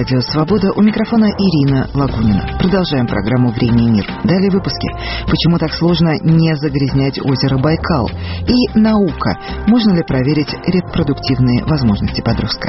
Радио «Свобода», у микрофона Ирина Лагунина. Продолжаем программу «Время и мир». Далее выпуски. Почему так сложно не загрязнять озеро Байкал? И наука. Можно ли проверить репродуктивные возможности подростка?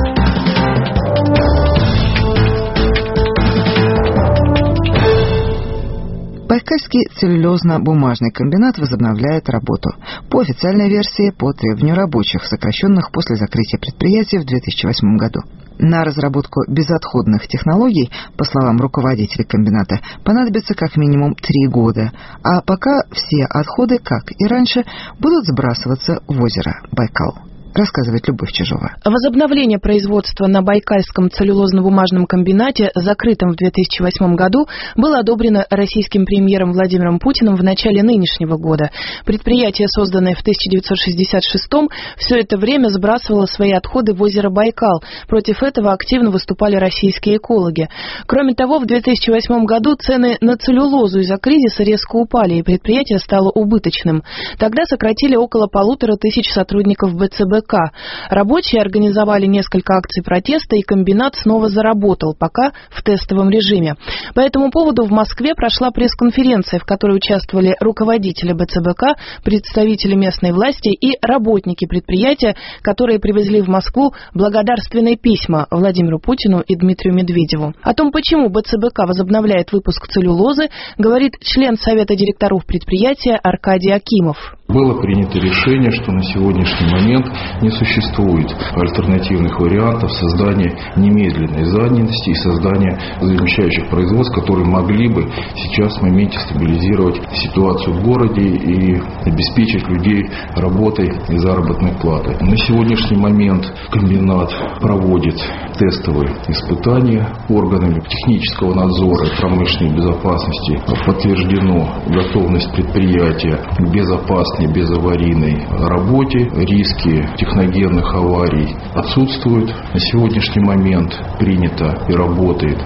Байкальский целлюлозно-бумажный комбинат возобновляет работу. По официальной версии, по требованию рабочих, сокращенных после закрытия предприятия в 2008 году. На разработку безотходных технологий, по словам руководителя комбината, понадобится как минимум 3 года. А пока все отходы, как и раньше, будут сбрасываться в озеро Байкал. Рассказывает Любовь Чижова. Возобновление производства на Байкальском целлюлозно-бумажном комбинате, закрытом в 2008 году, было одобрено российским премьером Владимиром Путиным в начале нынешнего года. Предприятие, созданное в 1966-м, все это время сбрасывало свои отходы в озеро Байкал. Против этого активно выступали российские экологи. Кроме того, в 2008 году цены на целлюлозу из-за кризиса резко упали, и предприятие стало убыточным. Тогда сократили около 1500 сотрудников БЦБК. Рабочие организовали несколько акций протеста, и комбинат снова заработал, пока в тестовом режиме. По этому поводу в Москве прошла пресс-конференция, в которой участвовали руководители БЦБК, представители местной власти и работники предприятия, которые привезли в Москву благодарственные письма Владимиру Путину и Дмитрию Медведеву. О том, почему БЦБК возобновляет выпуск целлюлозы, говорит член Совета директоров предприятия Аркадий Акимов. Было принято решение, что на сегодняшний момент не существует альтернативных вариантов создания немедленной занятости и создания замещающих производств, которые могли бы сейчас в моменте стабилизировать ситуацию в городе и обеспечить людей работой и заработной платой. На сегодняшний момент комбинат проводит тестовые испытания органами технического надзора и промышленной безопасности. Подтверждено готовность предприятия к безопасной, безаварийной работе. Риски техногенных аварий отсутствуют. На сегодняшний момент принято и работает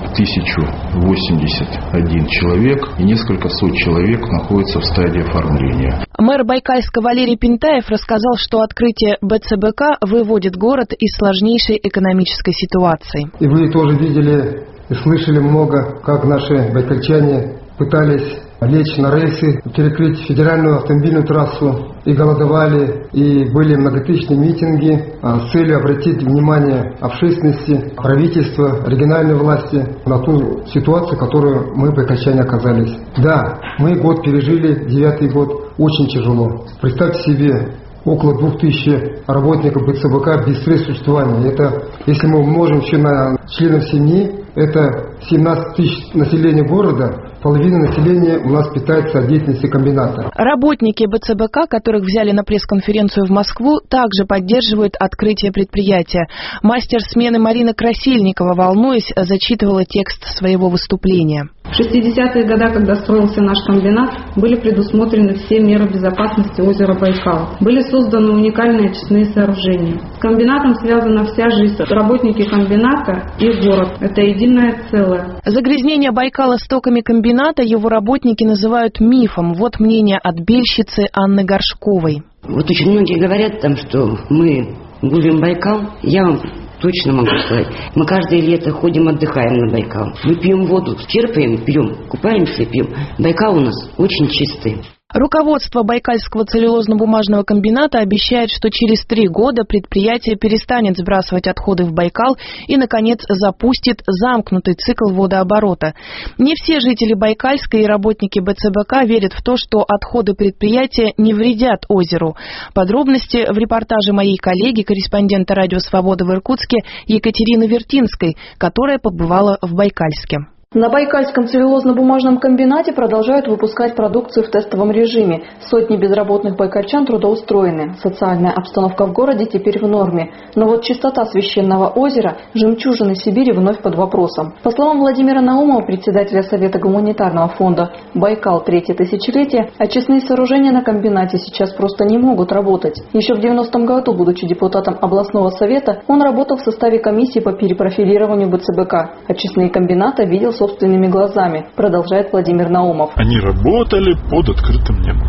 1081 человек, и несколько сот человек находятся в стадии оформления. Мэр Байкальска Валерий Пинтаев рассказал, что открытие БЦБК выводит город из сложнейшей экономической ситуации. И вы тоже видели и слышали много, как наши байкальчане пытались лечь на рельсы, перекрыть федеральную автомобильную трассу, и голодовали, и были многотысячные митинги с целью обратить внимание общественности, правительства, региональной власти на ту ситуацию, в которой мы, байкальчане, оказались. Да, мы год пережили, 9-й год, очень тяжело. Представьте себе, около 2000 работников БЦБК без средств существования. Это, если мы умножим еще на членов семьи, это 17 тысяч населения города, половина населения у нас питается от деятельности комбината. Работники БЦБК, которых взяли на пресс-конференцию в Москву, также поддерживают открытие предприятия. Мастер смены Марина Красильникова, волнуясь, зачитывала текст своего выступления. В 60-е годы, когда строился наш комбинат, были предусмотрены все меры безопасности озера Байкал. Были созданы уникальные очистные сооружения. С комбинатом связана вся жизнь. Работники комбината и город. Это единое целое. Загрязнение Байкала стоками комбината его работники называют мифом. Вот мнение отбельщицы Анны Горшковой. Вот очень многие говорят там, что мы губим Байкал. Я вам точно могу сказать. Мы каждое лето ходим, отдыхаем на Байкал. Мы пьем воду, черпаем, пьем, купаемся, пьем. Байкал у нас очень чистый. Руководство Байкальского целлюлозно-бумажного комбината обещает, что через 3 года предприятие перестанет сбрасывать отходы в Байкал и, наконец, запустит замкнутый цикл водооборота. Не все жители Байкальска и работники БЦБК верят в то, что отходы предприятия не вредят озеру. Подробности в репортаже моей коллеги, корреспондента «Радио Свобода» в Иркутске Екатерины Вертинской, которая побывала в Байкальске. На Байкальском целлюлозно-бумажном комбинате продолжают выпускать продукцию в тестовом режиме. Сотни безработных байкальчан трудоустроены. Социальная обстановка в городе теперь в норме. Но вот чистота священного озера, жемчужины Сибири, вновь под вопросом. По словам Владимира Наумова, председателя Совета гуманитарного фонда «Байкал. Третье тысячелетие», очистные сооружения на комбинате сейчас просто не могут работать. Еще в 90-м году, будучи депутатом областного совета, он работал в составе комиссии по перепрофилированию БЦБК. Очистные комбината видел собственными глазами, продолжает Владимир Наумов. Они работали под открытым небом.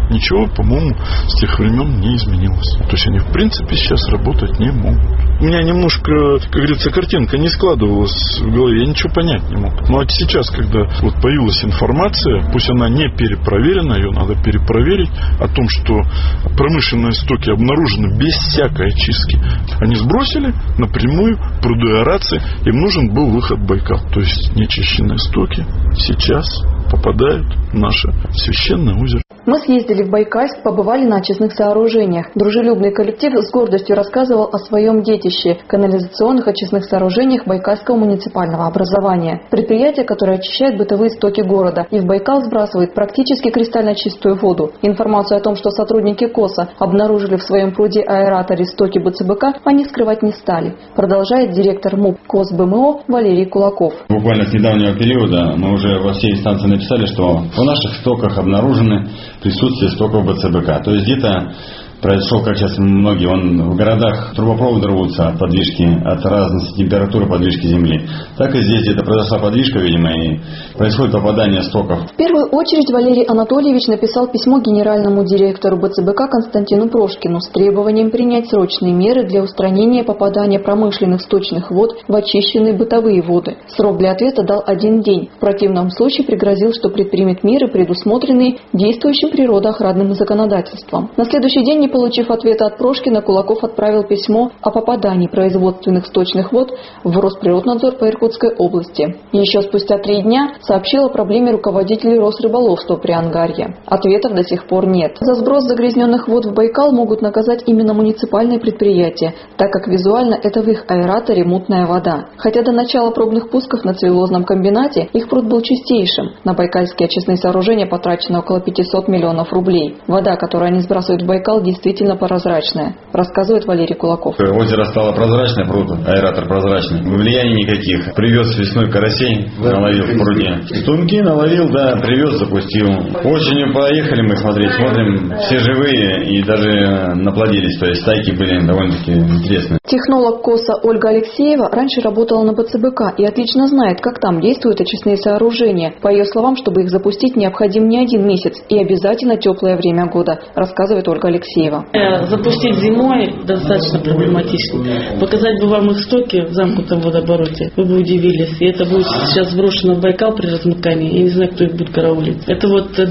ничего, по-моему, с тех времен не изменилось. То есть они, в принципе, сейчас работать не могут. У меня немножко, как говорится, картинка не складывалась в голове, я ничего понять не мог. Но вот сейчас, когда вот появилась информация, пусть она не перепроверена, ее надо перепроверить, о том, что промышленные стоки обнаружены без всякой очистки. Они сбросили напрямую пруды аэрации, им нужен был выход в Байкал. То есть нечищенные стоки сейчас попадают в наше священное озеро. Мы съездили в Байкальск, побывали на очистных сооружениях. Дружелюбный коллектив с гордостью рассказывал о своем детище – канализационных очистных сооружениях Байкальского муниципального образования. Предприятие, которое очищает бытовые стоки города и в Байкал сбрасывает практически кристально чистую воду. Информацию о том, что сотрудники КОСа обнаружили в своем пруде-аэраторе стоки БЦБК, они скрывать не стали. Продолжает директор МУП КОС БМО Валерий Кулаков. Буквально с недавнего периода мы уже во всей инстанции написали, что в наших стоках обнаружены присутствие стоков БЦБК. То есть где-то произошел, как сейчас многие, в городах трубопроводы рвутся от подвижки, от разности температуры подвижки земли. Так и здесь где-то произошла подвижка, видимо, и происходит попадание стоков. В первую очередь Валерий Анатольевич написал письмо генеральному директору БЦБК Константину Прошкину с требованием принять срочные меры для устранения попадания промышленных сточных вод в очищенные бытовые воды. Срок для ответа дал 1 день. В противном случае пригрозил, что предпримет меры, предусмотренные действующим природоохранным законодательством. На следующий день, не получив ответа от Прошкина, Кулаков отправил письмо о попадании производственных сточных вод в Росприроднадзор по Иркутской области. Еще спустя 3 дня сообщил о проблеме руководителей Росрыболовства Приангарья. Ответов до сих пор нет. За сброс загрязненных вод в Байкал могут наказать именно муниципальные предприятия, так как визуально это в их аэраторе мутная вода. Хотя до начала пробных пусков на целлюлозном комбинате их пруд был чистейшим. На байкальские очистные сооружения потрачено около 500 миллионов рублей. Вода, которую они сбрасывают в Байкал, действительно прозрачная, рассказывает Валерий Кулаков. Озеро стало прозрачное, пруд, аэратор прозрачный. Влияний никаких. Привез весной карасей, наловил в пруде. Стумки наловил, да, привез, запустил. Осенью поехали мы смотрим, все живые и даже наплодились. То есть стайки были довольно-таки интересные. Технолог КОСа Ольга Алексеева раньше работала на БЦБК и отлично знает, как там действуют очистные сооружения. По ее словам, чтобы их запустить, необходим не 1 месяц и обязательно теплое время года, рассказывает Ольга Алексеева. Запустить зимой достаточно проблематично. Показать бы вам их стоки в замкнутом водообороте, вы бы удивились. И это будет сейчас сброшено в Байкал при размыкании. Я не знаю, кто их будет караулить. Это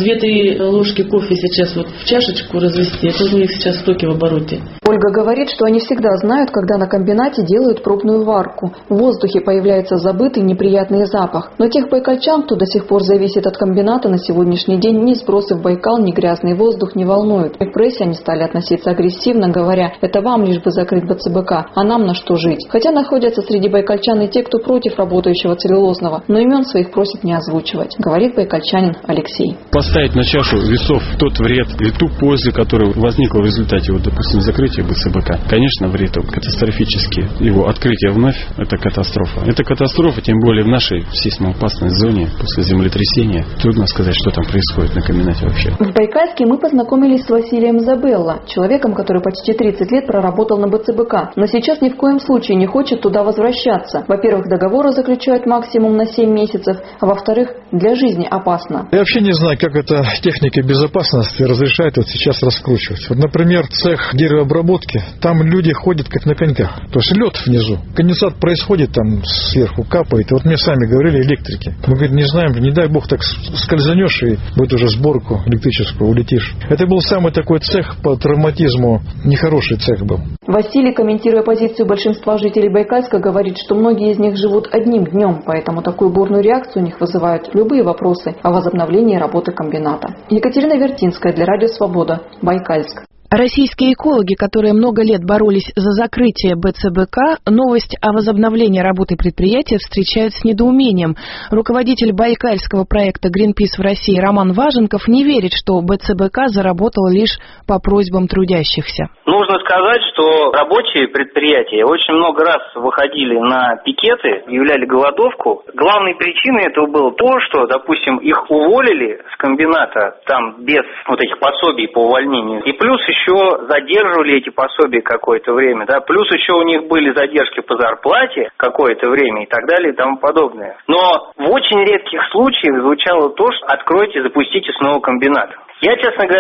2-3 ложки кофе сейчас в чашечку развести. Это у них сейчас стоки в обороте. Ольга говорит, что они всегда знают, когда на комбинате делают пробную варку. В воздухе появляется забытый неприятный запах. Но тех байкальчан, кто до сих пор зависит от комбината, на сегодняшний день ни сбросы в Байкал, ни грязный воздух не волнуют. В прессе они стали относиться агрессивно, говоря, это вам лишь бы закрыть БЦБК, а нам на что жить. Хотя находятся среди байкальчан и те, кто против работающего целлюлозного, но имен своих просит не озвучивать, говорит байкальчанин Алексей. Поставить на чашу весов тот вред и ту пользу, которая возникла в результате, допустим, закрытия БЦБК. Конечно, вред катастрофический. Его открытие вновь – это катастрофа. Это катастрофа, тем более в нашей сейсмоопасной зоне после землетрясения. Трудно сказать, что там происходит на комбинате вообще. В Байкальске мы познакомились с Василием Забелло, человеком, который почти 30 лет проработал на БЦБК, но сейчас ни в коем случае не хочет туда возвращаться. Во-первых, договоры заключают максимум на 7 месяцев, а во-вторых, для жизни опасно. Я вообще не знаю, как это техника безопасности разрешает сейчас раскручивать. Вот, например, цех деревообработки, там люди ходят как на коньках. То есть лед внизу. Конденсат происходит, там сверху капает. И вот мне сами говорили электрики. Мы, говорит, не знаем, не дай бог так скользанешь и будет уже сборку электрическую, улетишь. Это был самый такой цех по травматизму, нехороший цех был. Василий, комментируя позицию большинства жителей Байкальска, говорит, что многие из них живут одним днем, поэтому такую бурную реакцию у них вызывают любые вопросы о возобновлении работы комбината. Екатерина Вертинская для Радио Свобода, Байкальск. Российские экологи, которые много лет боролись за закрытие БЦБК, новость о возобновлении работы предприятия встречают с недоумением. Руководитель байкальского проекта «Гринпис» в России Роман Важенков не верит, что БЦБК заработал лишь по просьбам трудящихся. Нужно сказать, что рабочие предприятия очень много раз выходили на пикеты, объявляли голодовку. Главной причиной этого было то, что, допустим, их уволили с комбината там без этих пособий по увольнению. И плюс еще задерживали эти пособия какое-то время, да, плюс еще у них были задержки по зарплате какое-то время и так далее и тому подобное. Но в очень редких случаях звучало то, что откройте, запустите снова комбинат. Я, честно говоря,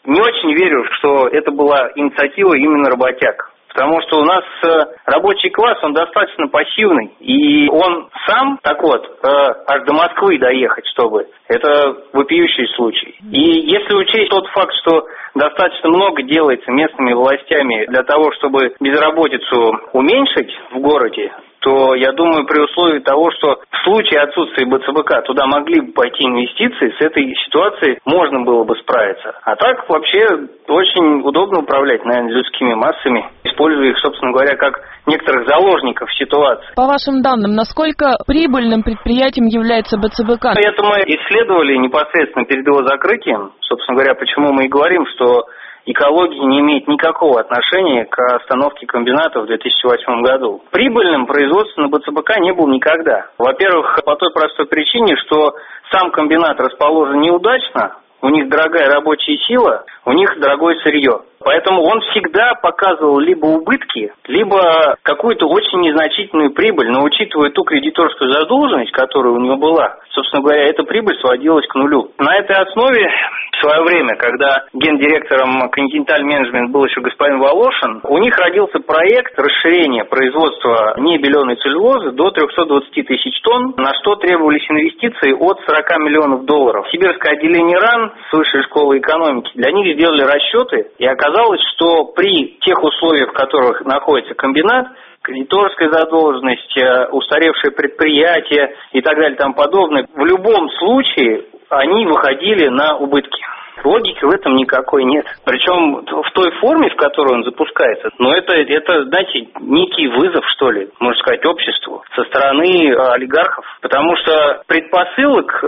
не очень верю, что это была инициатива именно работяг. Потому что у нас рабочий класс, он достаточно пассивный. И он сам, так вот, аж до Москвы доехать, чтобы. Это вопиющий случай. И если учесть тот факт, что достаточно много делается местными властями для того, чтобы безработицу уменьшить в городе, то, я думаю, при условии того, что в случае отсутствия БЦБК туда могли бы пойти инвестиции, с этой ситуацией можно было бы справиться. А так вообще очень удобно управлять, наверное, людскими массами, используя их, собственно говоря, как некоторых заложников ситуации. По вашим данным, насколько прибыльным предприятием является БЦБК? Это мы исследовали непосредственно перед его закрытием. Собственно говоря, почему мы и говорим, что экология не имеет никакого отношения к остановке комбината в 2008 году. Прибыльным производство на БЦБК не было никогда. Во-первых, по той простой причине, что сам комбинат расположен неудачно, у них дорогая рабочая сила, у них дорогое сырье. Поэтому он всегда показывал либо убытки, либо какую-то очень незначительную прибыль. Но учитывая ту кредиторскую задолженность, которая у него была, собственно говоря, эта прибыль сводилась к нулю. На этой основе в свое время, когда гендиректором Continental Management был еще господин Волошин, у них родился проект расширения производства небеленой целлюлозы до 320 тысяч тонн, на что требовались инвестиции от 40 миллионов долларов. Сибирское отделение РАН с Высшей школы экономики для них сделали расчеты, и оказалось, что при тех условиях, в которых находится комбинат, кредиторская задолженность, устаревшие предприятия и так далее и тому подобное, в любом случае они выходили на убытки. Логики в этом никакой нет. Причем в той форме, в которой он запускается, но это, знаете, некий вызов, что ли, можно сказать, обществу со стороны олигархов. Потому что предпосылок,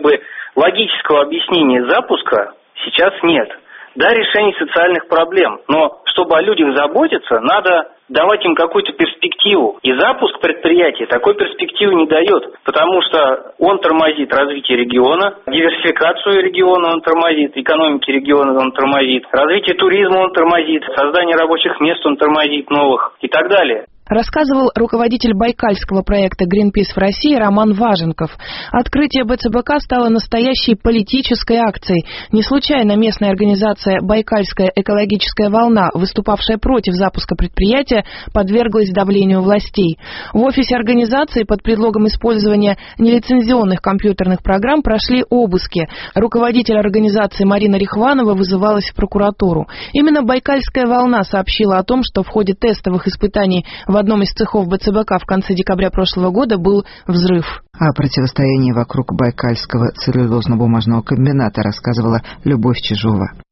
логического объяснения запуска сейчас нет. Да, решение социальных проблем, но чтобы о людях заботиться, надо давать им какую-то перспективу. И запуск предприятия такой перспективы не дает, потому что он тормозит развитие региона, диверсификацию региона он тормозит, экономики региона он тормозит, развитие туризма он тормозит, создание рабочих мест он тормозит новых и так далее. Рассказывал руководитель байкальского проекта Greenpeace в России Роман Важенков. Открытие БЦБК стало настоящей политической акцией. Не случайно местная организация «Байкальская экологическая волна», выступавшая против запуска предприятия, подверглась давлению властей. В офисе организации под предлогом использования нелицензионных компьютерных программ прошли обыски. Руководитель организации Марина Рихванова вызывалась в прокуратуру. Именно «Байкальская волна» сообщила о том, что в ходе тестовых испытаний в одном из цехов БЦБК в конце декабря прошлого года был взрыв. О противостоянии вокруг Байкальского целлюлозно-бумажного комбината рассказывала Любовь Чижова.